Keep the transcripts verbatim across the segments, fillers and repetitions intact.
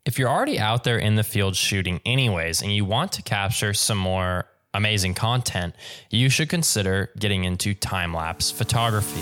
If you're already out there in the field shooting anyways, and you want to capture some more amazing content, you should consider getting into time-lapse photography.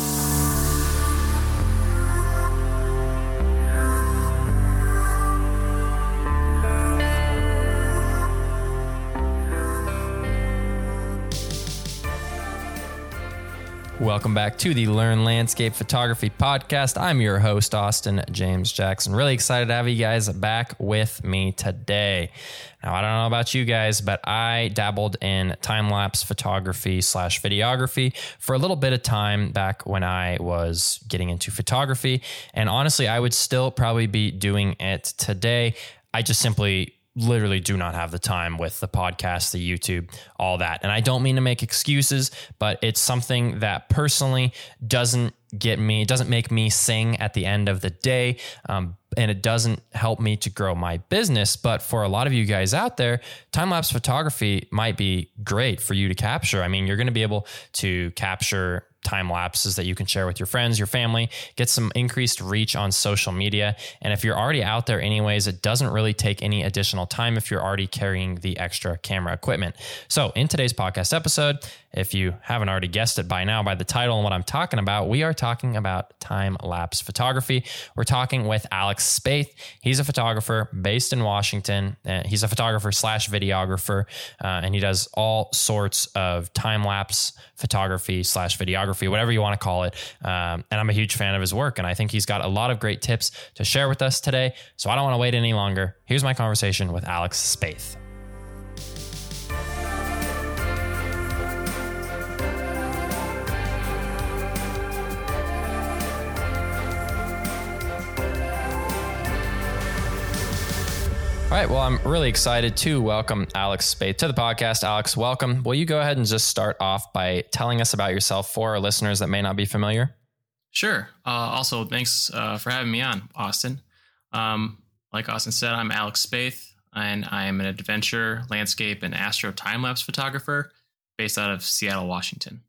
Welcome back to the Learn Landscape Photography Podcast. I'm your host, Austin James Jackson. Really excited to have you guys back with me today. Now, I don't know about you guys, but I dabbled in time-lapse photography slash videography for a little bit of time back when I was getting into photography. And honestly, I would still probably be doing it today. I just simply literally do not have the time with the podcast, the YouTube, all that. And I don't mean to make excuses, but it's something that personally doesn't get me, it doesn't make me sing at the end of the day. Um, and it doesn't help me to grow my business. But for a lot of you guys out there, time-lapse photography might be great for you to capture. I mean, you're going to be able to capture time lapses that you can share with your friends, your family, get some increased reach on social media. And if you're already out there anyways, it doesn't really take any additional time if you're already carrying the extra camera equipment. So in today's podcast episode, if you haven't already guessed it by now by the title and what I'm talking about, we are talking about time-lapse photography. We're talking with Alex Spaeth. He's a photographer based in Washington. Uh, he's a photographer slash videographer, uh, and he does all sorts of time-lapse photography slash videography, whatever you want to call it. Um, and I'm a huge fan of his work, and I think he's got a lot of great tips to share with us today. So I don't want to wait any longer. Here's my conversation with Alex Spaeth. All right. Well, I'm really excited to welcome Alex Spaeth to the podcast. Alex, welcome. Will you go ahead and just start off by telling us about yourself for our listeners that may not be familiar? Sure. Uh, also, thanks uh, for having me on, Austin. Um, like Austin said, I'm Alex Spaeth, and I'm an adventure, landscape, and astro time-lapse photographer based out of Seattle, Washington.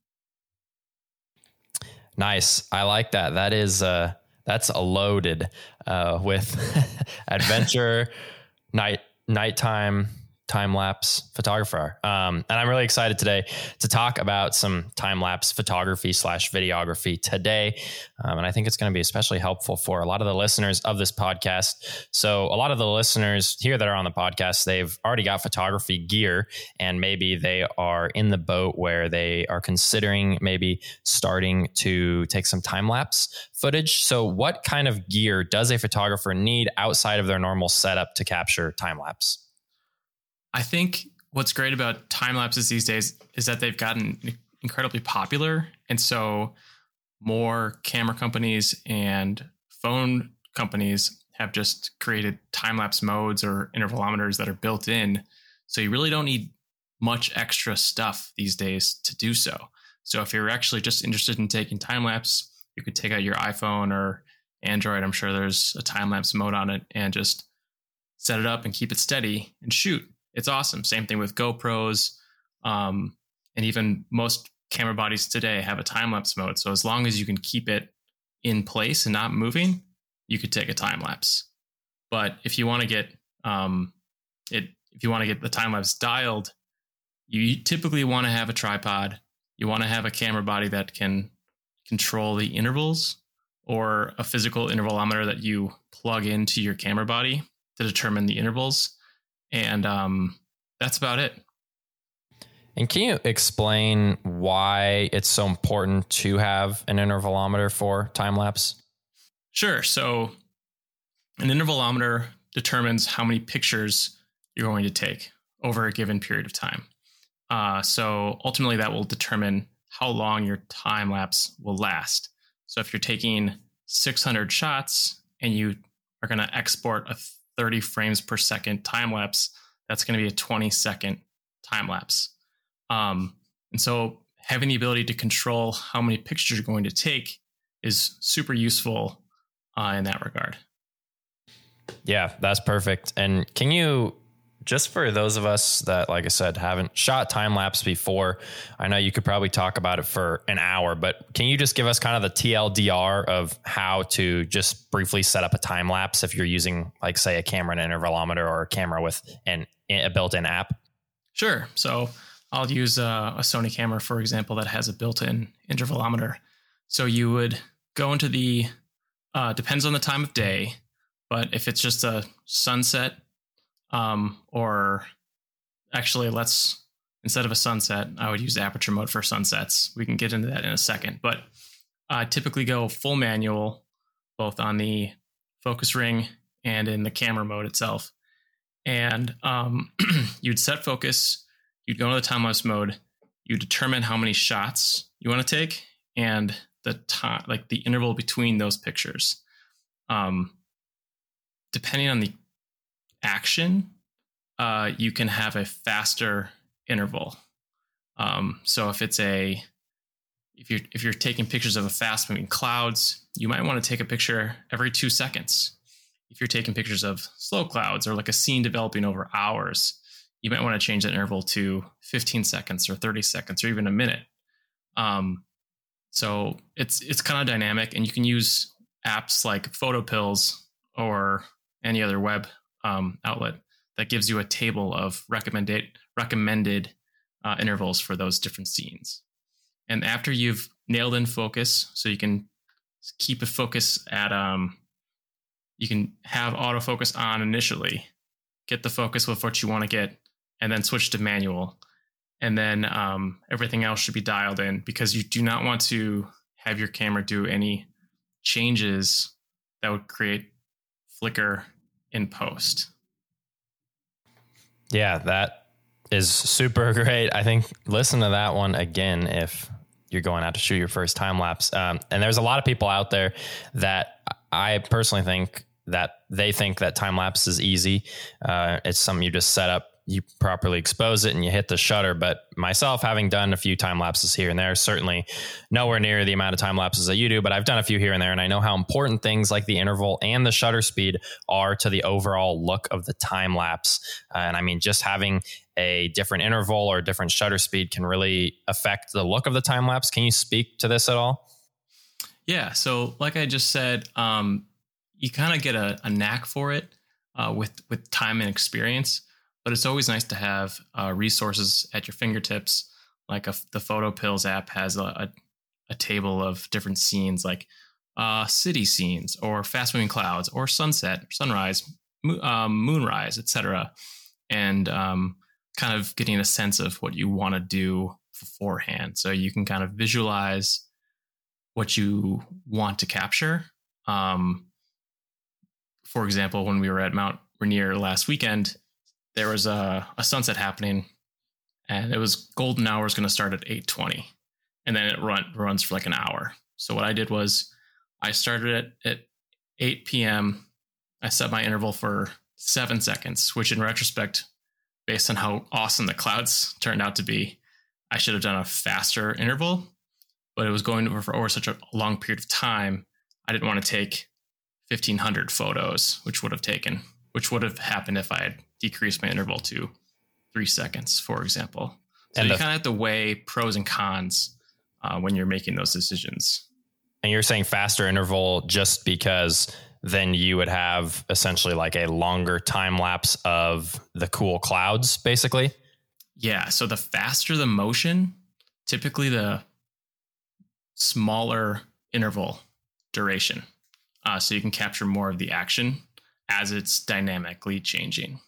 Nice. I like that. That is, uh, that's a loaded uh, with adventure, night, nighttime, time-lapse photographer. Um, and I'm really excited today to talk about some time-lapse photography slash videography today. Um, and I think it's going to be especially helpful for a lot of the listeners of this podcast. So a lot of the listeners here that are on the podcast, they've already got photography gear, and maybe they are in the boat where they are considering maybe starting to take some time-lapse footage. So what kind of gear does a photographer need outside of their normal setup to capture time-lapse? I think what's great about time lapses these days is that they've gotten incredibly popular. And so more camera companies and phone companies have just created time lapse modes or intervalometers that are built in. So you really don't need much extra stuff these days to do so. So if you're actually just interested in taking time lapse, you could take out your iPhone or Android. I'm sure there's a time lapse mode on it, and just set it up and keep it steady and shoot. It's awesome. Same thing with GoPros. Um, and even most camera bodies today have a time-lapse mode. So as long as you can keep it in place and not moving, you could take a time-lapse. But if you want to get um, it, if you want to get the time-lapse dialed, you typically want to have a tripod. You want to have a camera body that can control the intervals, or a physical intervalometer that you plug into your camera body to determine the intervals. And um, that's about it. And can you explain why it's so important to have an intervalometer for time lapse? Sure. So an intervalometer determines how many pictures you're going to take over a given period of time. Uh, so ultimately that will determine how long your time lapse will last. So if you're taking six hundred shots and you are going to export a thirty frames per second time lapse, that's going to be a twenty second time lapse. Um, and so having the ability to control how many pictures you're going to take is super useful uh, in that regard. Yeah, that's perfect. And can you just for those of us that, like I said, haven't shot time lapse before, I know you could probably talk about it for an hour, but can you just give us kind of the T L D R of how to just briefly set up a time lapse if you're using, like, say, a camera and intervalometer or a camera with an, a built-in app? Sure. So I'll use a, a Sony camera, for example, that has a built-in intervalometer. So you would go into the, uh, depends on the time of day, but if it's just a sunset, um, or actually let's, instead of a sunset, I would use aperture mode for sunsets. We can get into that in a second, but I typically go full manual, both on the focus ring and in the camera mode itself. And um, you'd set focus, you'd go into the time-lapse mode, you determine how many shots you want to take and the time, like the interval between those pictures. Um, depending on the action, uh, you can have a faster interval. Um, so if it's a, if you're, if you're taking pictures of a fast moving clouds, you might want to take a picture every two seconds. If you're taking pictures of slow clouds or like a scene developing over hours, you might want to change that interval to fifteen seconds or thirty seconds or even a minute. Um, so it's it's kind of dynamic, and you can use apps like PhotoPills or any other web um, outlet that gives you a table of recommended recommended uh, intervals for those different scenes. And after you've nailed in focus, so you can keep a focus at um, you can have autofocus on initially, get the focus with what you want to get, and then switch to manual. And then um, everything else should be dialed in, because you do not want to have your camera do any changes that would create flicker in post. Yeah, that is super great. I think listen to that one again if you're going out to shoot your first time lapse. Um, and there's a lot of people out there that I personally think that they think that time lapse is easy. Uh, it's something you just set up, you properly expose it, and you hit the shutter. But myself, having done a few time lapses here and there, certainly nowhere near the amount of time lapses that you do, but I've done a few here and there, and I know how important things like the interval and the shutter speed are to the overall look of the time lapse. Uh, and I mean, just having a different interval or different shutter speed can really affect the look of the time lapse. Can you speak to this at all? Yeah. So like I just said, um, you kind of get a, a knack for it uh, with, with time and experience, but it's always nice to have uh, resources at your fingertips. Like a, the PhotoPills app has a, a, a table of different scenes, like uh, city scenes or fast moving clouds or sunset, sunrise, mo- um, moonrise, et cetera. And um, kind of getting a sense of what you want to do beforehand. So you can kind of visualize what you want to capture. Um, for example, when we were at Mount Rainier last weekend, there was a, a sunset happening, and it was golden hour is going to start at eight twenty, and then it run, runs for like an hour. So what I did was I started it at eight p.m. I set my interval for seven seconds, which in retrospect, based on how awesome the clouds turned out to be, I should have done a faster interval, but it was going over for over such a long period of time. I didn't want to take fifteen hundred photos, which would have taken, which would have happened if I had decreased my interval to three seconds, for example. So and you kind of have to weigh pros and cons uh, when you're making those decisions. And you're saying faster interval just because then you would have essentially like a longer time lapse of the cool clouds, basically? Yeah. So the faster the motion, typically the smaller interval duration. Uh, so you can capture more of the action as it's dynamically changing.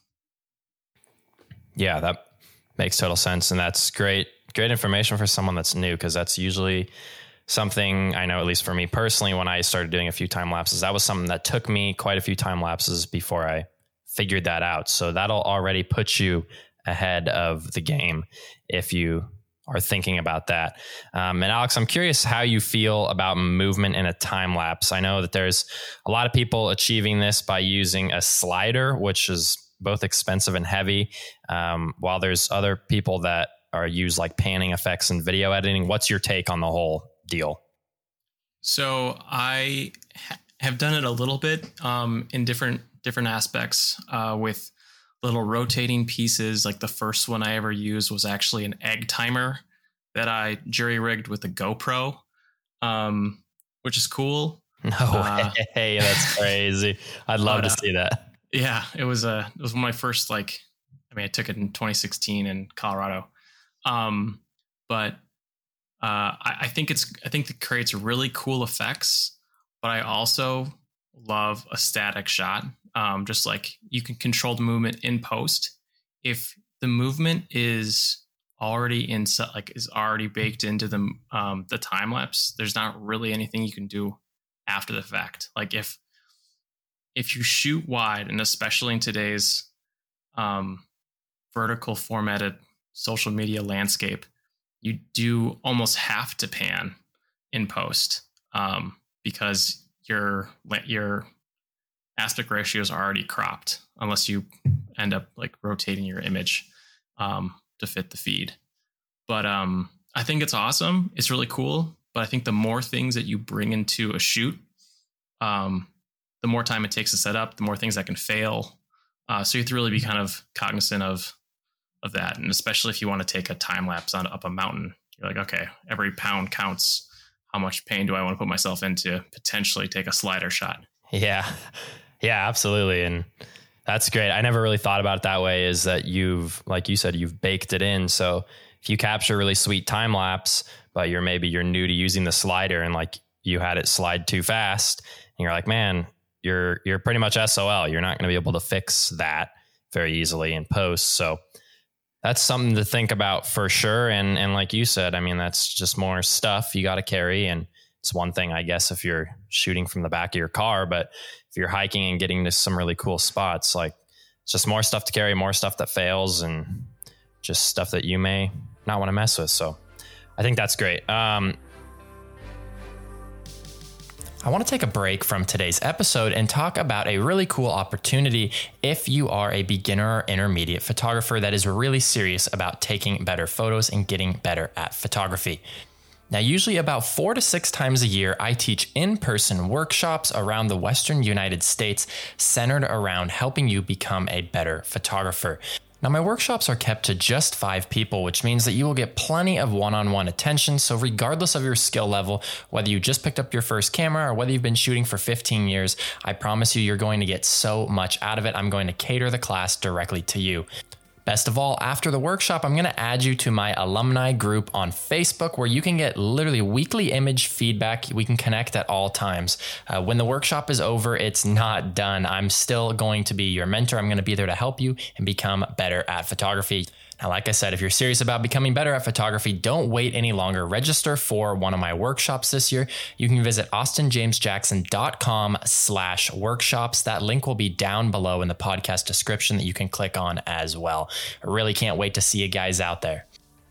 Yeah, that makes total sense. And that's great, great information for someone that's new, because that's usually something I know, at least for me personally, when I started doing a few time lapses, that was something that took me quite a few time lapses before I figured that out. So that'll already put you ahead of the game if you are thinking about that. Um, and Alex, I'm curious how you feel about movement in a time lapse. I know that there's a lot of people achieving this by using a slider, which is both expensive and heavy, um, while there's other people that are use like panning effects and video editing. What's your take on the whole deal? So I ha- have done it a little bit um, in different different aspects uh, with little rotating pieces. Like the first one I ever used was actually an egg timer that I jury rigged with a GoPro, um, which is cool. No uh, way. That's crazy. I'd love but, to uh, see that. Yeah, it was a, it was one of my first, like, I mean, I took it in twenty sixteen in Colorado. Um, but, uh, I, I think it's, I think it creates really cool effects, but I also love a static shot. Um, just like you can control the movement in post. If the movement is already in, like is already baked into the, um, the time lapse, there's not really anything you can do after the fact. Like if, if you shoot wide, and especially in today's um, vertical formatted social media landscape, you do almost have to pan in post um, because your your aspect ratios are already cropped, unless you end up like rotating your image um, to fit the feed. But um, I think it's awesome. It's really cool. But I think the more things that you bring into a shoot, um, the more time it takes to set up, the more things that can fail. Uh, so you have to really be kind of cognizant of of that. And especially if you want to take a time lapse on up a mountain, you're like, okay, every pound counts. How much pain do I want to put myself into potentially take a slider shot? Yeah. Yeah, absolutely. And that's great. I never really thought about it that way, is that you've, like you said, you've baked it in. So if you capture a really sweet time lapse, but you're maybe you're new to using the slider and like you had it slide too fast and you're like, man, you're, you're pretty much S O L. You're not going to be able to fix that very easily in post. So that's something to think about for sure. And, and like you said, I mean, that's just more stuff you got to carry. And it's one thing, I guess, if you're shooting from the back of your car, but if you're hiking and getting to some really cool spots, like it's just more stuff to carry, more stuff that fails, and just stuff that you may not want to mess with. So I think that's great. Um, I want to take a break from today's episode and talk about a really cool opportunity if you are a beginner or intermediate photographer that is really serious about taking better photos and getting better at photography. Now, usually about four to six times a year, I teach in-person workshops around the Western United States centered around helping you become a better photographer. Now, my workshops are kept to just five people, which means that you will get plenty of one-on-one attention. So regardless of your skill level, whether you just picked up your first camera or whether you've been shooting for fifteen years, I promise you, you're going to get so much out of it. I'm going to cater the class directly to you. Best of all, after the workshop, I'm going to add you to my alumni group on Facebook, where you can get literally weekly image feedback. We can connect at all times. Uh, when the workshop is over, it's not done. I'm still going to be your mentor. I'm going to be there to help you and become better at photography. Now, like I said, if you're serious about becoming better at photography, don't wait any longer. Register for one of my workshops this year. You can visit austinjamesjackson.com slash workshops. That link will be down below in the podcast description that you can click on as well. I really can't wait to see you guys out there.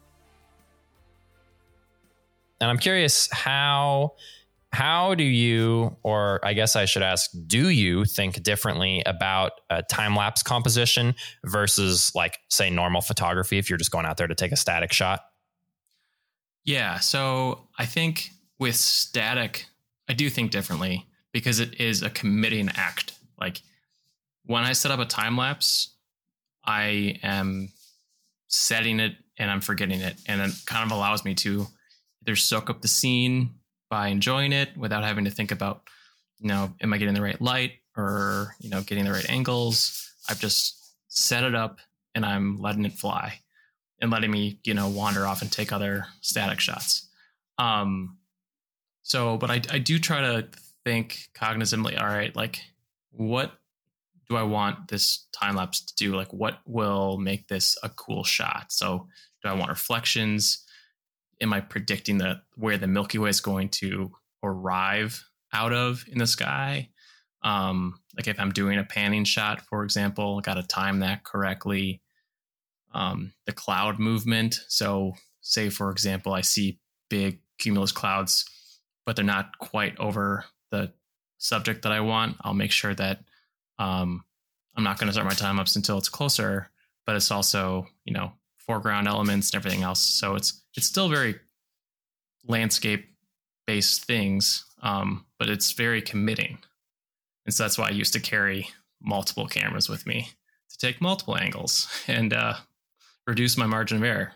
And I'm curious, how... How do you, or I guess I should ask, do you think differently about a time-lapse composition versus, like, say, normal photography if you're just going out there to take a static shot? Yeah, so I think with static, I do think differently because it is a committing act. Like when I set up a time-lapse, I am setting it and I'm forgetting it. And it kind of allows me to either soak up the scene by enjoying it without having to think about, you know, am I getting the right light or, you know, getting the right angles? I've just set it up and I'm letting it fly and letting me, you know, wander off and take other static shots. Um, so, but I, I do try to think cognizantly, all right, like what do I want this time lapse to do? Like what will make this a cool shot? So do I want reflections? Am I predicting the where the Milky Way is going to arrive out of in the sky? Um, like if I'm doing a panning shot, for example, got to time that correctly. Um, the cloud movement. So say, for example, I see big cumulus clouds, but they're not quite over the subject that I want. I'll make sure that um, I'm not going to start my time ups until it's closer, but it's also, you know, foreground elements and everything else. So it's, it's still very landscape based things, um, but it's very committing. And so that's why I used to carry multiple cameras with me to take multiple angles and uh, reduce my margin of error.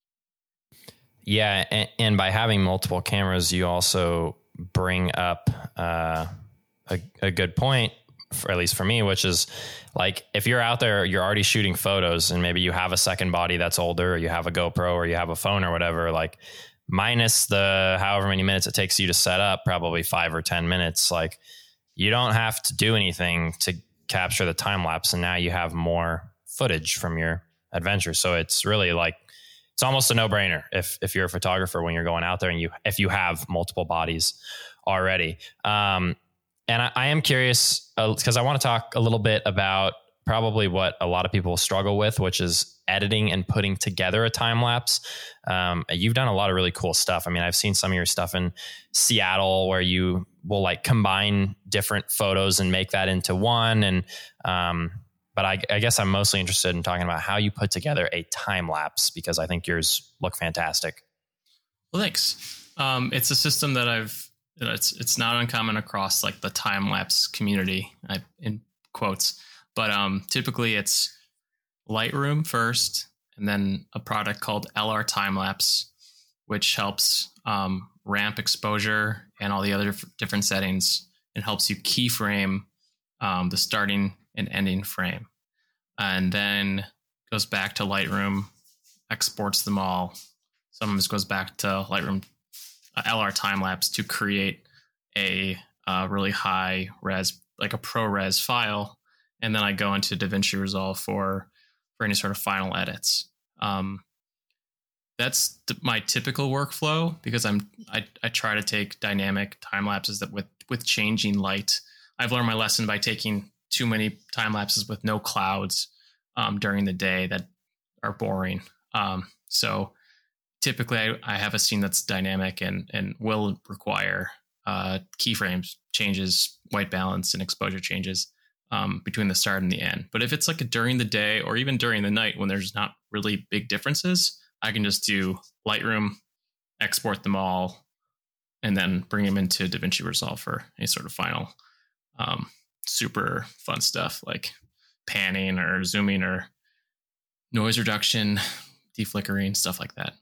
Yeah. And, and by having multiple cameras, you also bring up uh, a, a good point, for, at least for me, which is like, if you're out there, you're already shooting photos and maybe you have a second body that's older, or you have a GoPro or you have a phone or whatever, like minus the however many minutes it takes you to set up, probably five or ten minutes, like you don't have to do anything to capture the time lapse. And now you have more footage from your adventure. So it's really like, it's almost a no brainer if, if you're a photographer, when you're going out there and you, if you have multiple bodies already. Um, and I, I am curious because uh, I want to talk a little bit about probably what a lot of people struggle with, which is editing and putting together a time lapse. Um, you've done a lot of really cool stuff. I mean, I've seen some of your stuff in Seattle where you will like combine different photos and make that into one. And, um, but I, I guess I'm mostly interested in talking about how you put together a time lapse, because I think yours look fantastic. Well, thanks. Um, it's a system that I've, it's, it's not uncommon across like the time lapse community, I, in quotes, but, um, typically it's Lightroom first, and then a product called L R Timelapse, which helps, um, ramp exposure and all the other different settings, and helps you keyframe, um, the starting and ending frame, and then goes back to Lightroom, exports them all. Sometimes goes back to Lightroom uh, L R Timelapse to create a uh, really high res, like a ProRes file, and then I go into DaVinci Resolve for for any sort of final edits. Um, that's th- my typical workflow, because I'm I, I try to take dynamic time lapses that with with changing light. I've learned my lesson by taking too many time lapses with no clouds um, during the day that are boring. Um, so typically I, I have a scene that's dynamic and, and will require uh, keyframes changes, white balance, and exposure changes um, between the start and the end. But if it's like a during the day or even during the night when there's not really big differences, I can just do Lightroom, export them all, and then bring them into DaVinci Resolve for any sort of final um, super fun stuff like panning or zooming or noise reduction, deflickering, stuff like that.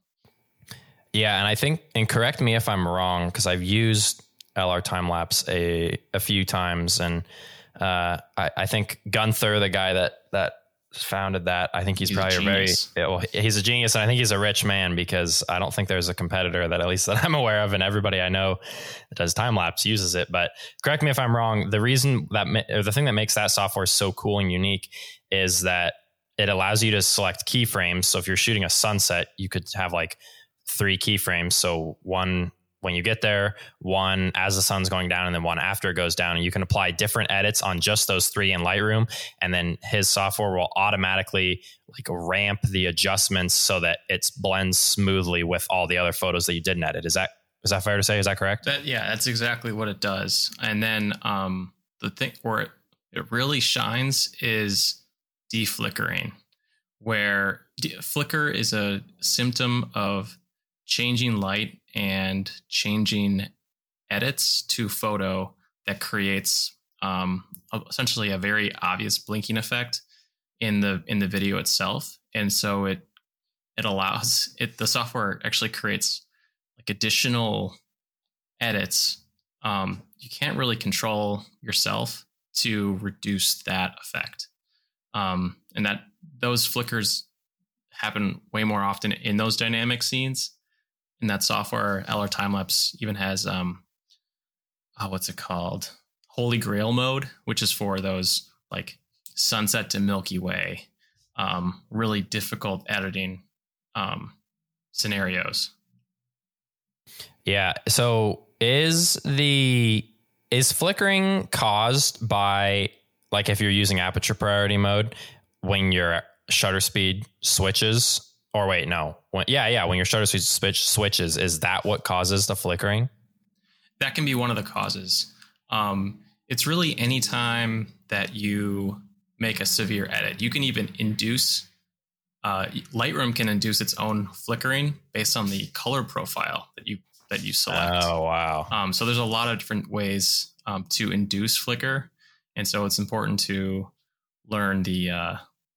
Yeah. And I think, and correct me if I'm wrong, because I've used L R Timelapse a, a few times. And uh, I, I think Gunther, the guy that, that founded that, I think he's, he's probably a, a very, well, he's a genius. And I think he's a rich man, because I don't think there's a competitor that, at least that I'm aware of, and everybody I know that does time lapse uses it. But correct me if I'm wrong. The reason that, or the thing that makes that software so cool and unique is that it allows you to select keyframes. So if you're shooting a sunset, you could have like three keyframes. So one when you get there, one as the sun's going down, and then one after it goes down. And you can apply different edits on just those three in Lightroom. And then his software will automatically like ramp the adjustments so that it blends smoothly with all the other photos that you didn't edit. Is that, is that fair to say? Is that correct? That, yeah, that's exactly what it does. And then um, the thing where it, it really shines is deflickering, where de- flicker is a symptom of changing light and changing edits to photo that creates um, essentially a very obvious blinking effect in the in the video itself. And so it it allows it the software actually creates like additional edits. Um, you can't really control yourself to reduce that effect, um, and that those flickers happen way more often in those dynamic scenes. In that software, L R Timelapse even has um, oh, what's it called? Holy Grail mode, which is for those like sunset to Milky Way, um, really difficult editing um, scenarios. Yeah. So is the is flickering caused by, like, if you're using aperture priority mode when your shutter speed switches? Or wait, no. When, yeah, yeah. When your shutter speed switch switches, is that what causes the flickering? That can be one of the causes. Um, it's really any time that you make a severe edit. You can even induce, uh, Lightroom can induce its own flickering based on the color profile that you that you select. Oh, wow. Um, so there's a lot of different ways um, to induce flicker. And so it's important to learn the uh,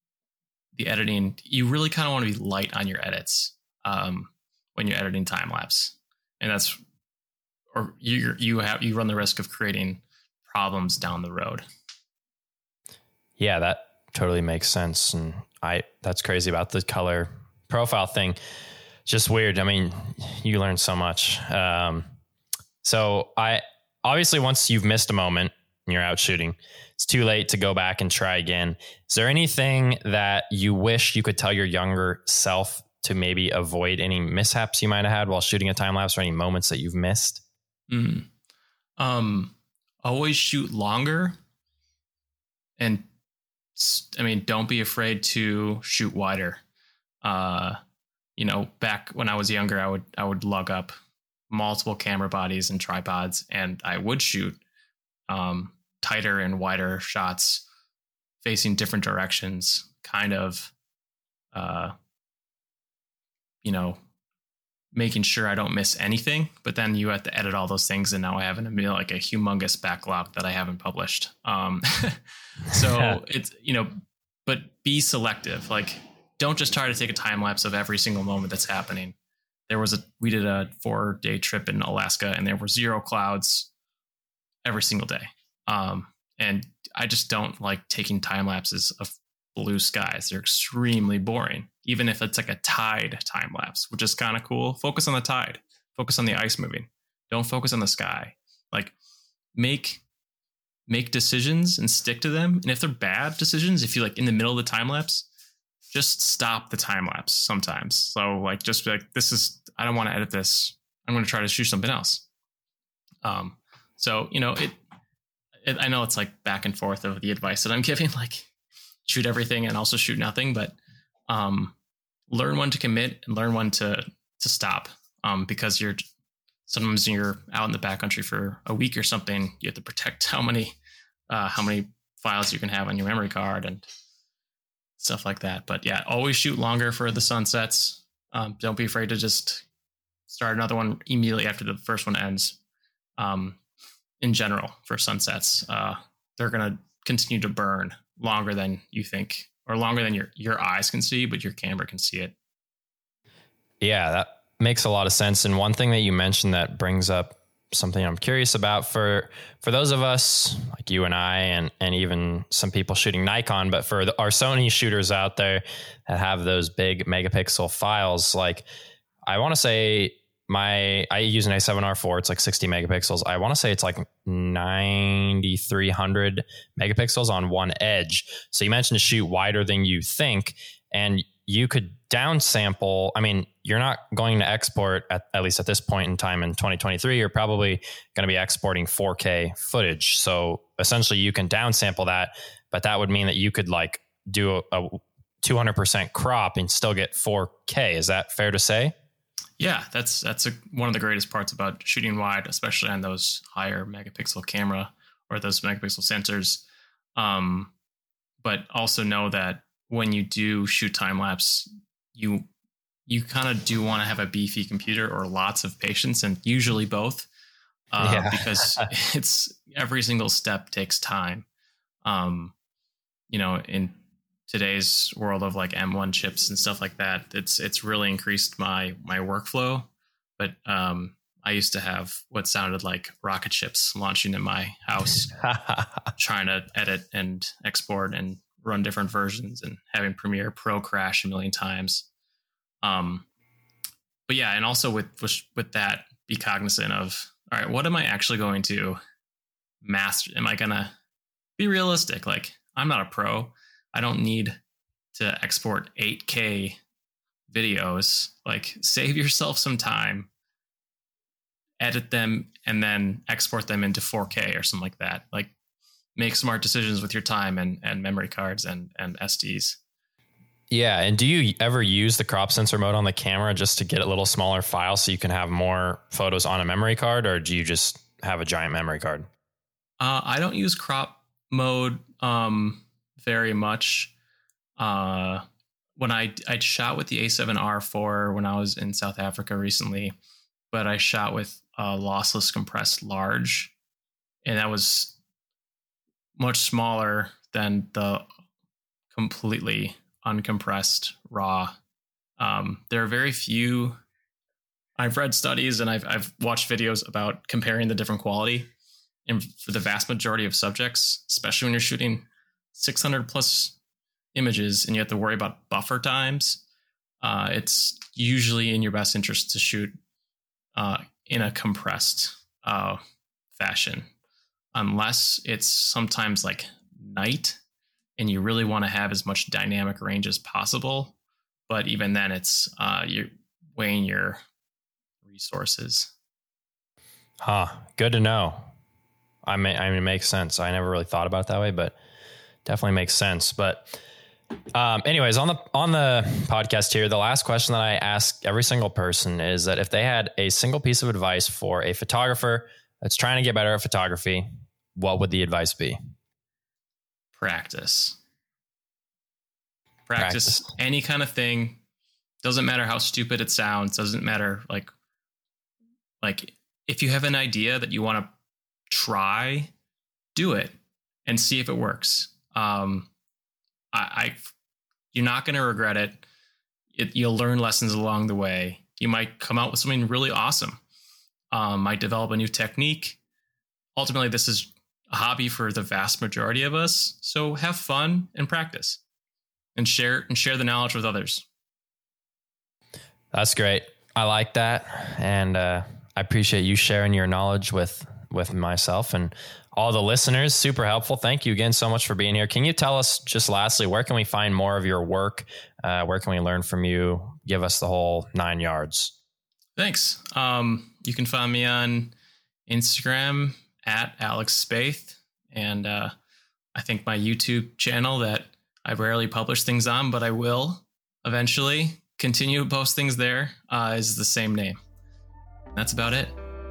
the editing, you really kind of want to be light on your edits um, when you're editing time lapse, and that's or you you have you run the risk of creating problems down the road. Yeah, that totally makes sense, and I that's crazy about the color profile thing. Just weird. I mean, you learn so much. Um, so I obviously once you've missed a moment and you're out shooting, it's too late to go back and try again. Is there anything that you wish you could tell your younger self to maybe avoid any mishaps you might have had while shooting a time lapse, or any moments that you've missed? Mm. Um, always shoot longer. And I mean, don't be afraid to shoot wider. Uh, you know, back when I was younger, I would, I would lug up multiple camera bodies and tripods, and I would shoot, um, tighter and wider shots facing different directions, kind of, uh, you know, making sure I don't miss anything. But then you have to edit all those things, and now I have an, like a humongous backlog that I haven't published. Um, so it's, you know, but be selective. Like, don't just try to take a time lapse of every single moment that's happening. There was a, we did a four day trip in Alaska, and there were zero clouds every single day. Um, and I just don't like taking time lapses of blue skies. They're extremely boring, even if it's like a tide time lapse, which is kind of cool. Focus on the tide, focus on the ice moving. Don't focus on the sky. Like, make, make decisions and stick to them. And if they're bad decisions, if you like in the middle of the time lapse, just stop the time lapse sometimes. So like, just be like, this is, I don't want to edit this. I'm going to try to shoot something else. Um, so, you know, it, it, I know it's like back and forth of the advice that I'm giving, like shoot everything and also shoot nothing, but, um, learn when to commit and learn when to, to stop. Um, because you're sometimes you're out in the backcountry for a week or something, you have to protect how many, uh, how many files you can have on your memory card and stuff like that. But yeah, always shoot longer for the sunsets. Um, don't be afraid to just start another one immediately after the first one ends. Um, in general, for sunsets, uh, they're going to continue to burn longer than you think, or longer than your, your eyes can see, but your camera can see it. Yeah, that makes a lot of sense. And one thing that you mentioned that brings up something I'm curious about for, for those of us like you and I, and, and even some people shooting Nikon, but for the, our Sony shooters out there that have those big megapixel files, like I want to say my, I use an A seven R four. It's like sixty megapixels. I want to say it's like ninety-three hundred megapixels on one edge. So you mentioned to shoot wider than you think, and you could downsample. I mean, you're not going to export at, at least at this point in time in twenty twenty-three, you're probably going to be exporting four K footage. So essentially you can downsample that, but that would mean that you could like do a, a two hundred percent crop and still get four K. Is that fair to say? Yeah, that's, that's a, one of the greatest parts about shooting wide, especially on those higher megapixel camera or those megapixel sensors. Um, but also know that when you do shoot time lapse, you you kind of do want to have a beefy computer or lots of patience, and usually both, uh, yeah. because it's every single step takes time. Um, you know, in today's world of like M one chips and stuff like that, it's it's really increased my my workflow. But um, I used to have what sounded like rocket ships launching in my house, trying to edit and export and run different versions, and having Premiere Pro crash a million times. Um, but yeah, and also with, with, with that, be cognizant of, all right, what am I actually going to master? Am I going to be realistic? Like, I'm not a pro. I don't need to export eight K videos. Like, save yourself some time, edit them, and then export them into four K or something like that. Like, make smart decisions with your time and, and memory cards and, and S Ds. Yeah. And do you ever use the crop sensor mode on the camera just to get a little smaller file so you can have more photos on a memory card, or do you just have a giant memory card? Uh, I don't use crop mode um, very much. Uh, when I, I shot with the A seven R four when I was in South Africa recently, but I shot with a lossless compressed large, and that was much smaller than the completely uncompressed, raw. Um, there are very few. I've read studies and I've I've watched videos about comparing the different quality, and for the vast majority of subjects, especially when you're shooting six hundred plus images and you have to worry about buffer times, uh, it's usually in your best interest to shoot uh, in a compressed uh, fashion, unless it's sometimes like night and you really want to have as much dynamic range as possible. But even then, it's uh, you're weighing your resources. Huh. Good to know. I mean, I mean, it makes sense. I never really thought about it that way, but definitely makes sense. But um, anyways, on the on the podcast here, the last question that I ask every single person is that if they had a single piece of advice for a photographer that's trying to get better at photography, what would the advice be? Practice. Practice, Practice. Any kind of thing. Doesn't matter how stupid it sounds. Doesn't matter like like if you have an idea that you want to try, do it and see if it works. Um, I, I you're not going to regret it. it. You'll learn lessons along the way. You might come out with something really awesome. Um, might develop a new technique. Ultimately, this is a hobby for the vast majority of us. So have fun and practice, and share and share the knowledge with others. That's great. I like that, and uh, I appreciate you sharing your knowledge with with myself and all the listeners. Super helpful. Thank you again so much for being here. Can you tell us, just lastly, where can we find more of your work? Uh, where can we learn from you? Give us the whole nine yards. Thanks. Um, you can find me on Instagram at Alex Spaeth, and uh, I think my YouTube channel that I rarely publish things on, but I will eventually continue to post things there, uh, is the same name. That's about it.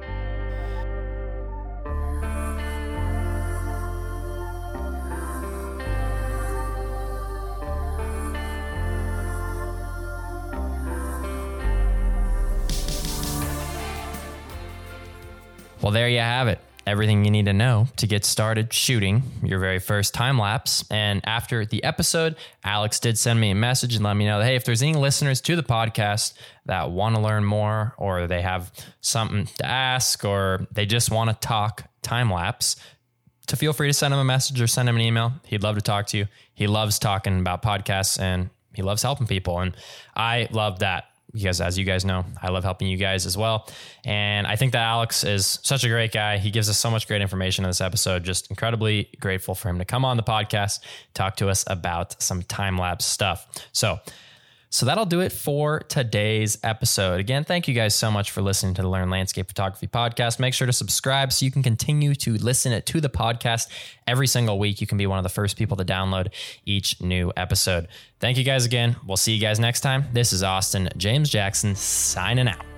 Well, there you have it. Everything you need to know to get started shooting your very first time lapse. And after the episode, Alex did send me a message and let me know that, hey, if there's any listeners to the podcast that want to learn more, or they have something to ask, or they just want to talk time lapse, to feel free to send him a message or send him an email. He'd love to talk to you. He loves talking about podcasts and he loves helping people. And I love that. Because as you guys know, I love helping you guys as well. And I think that Alex is such a great guy. He gives us so much great information in this episode. Just incredibly grateful for him to come on the podcast, talk to us about some time-lapse stuff. So, so that'll do it for today's episode. Again, thank you guys so much for listening to the Learn Landscape Photography podcast. Make sure to subscribe so you can continue to listen to the podcast every single week. You can be one of the first people to download each new episode. Thank you guys again. We'll see you guys next time. This is Austin James Jackson signing out.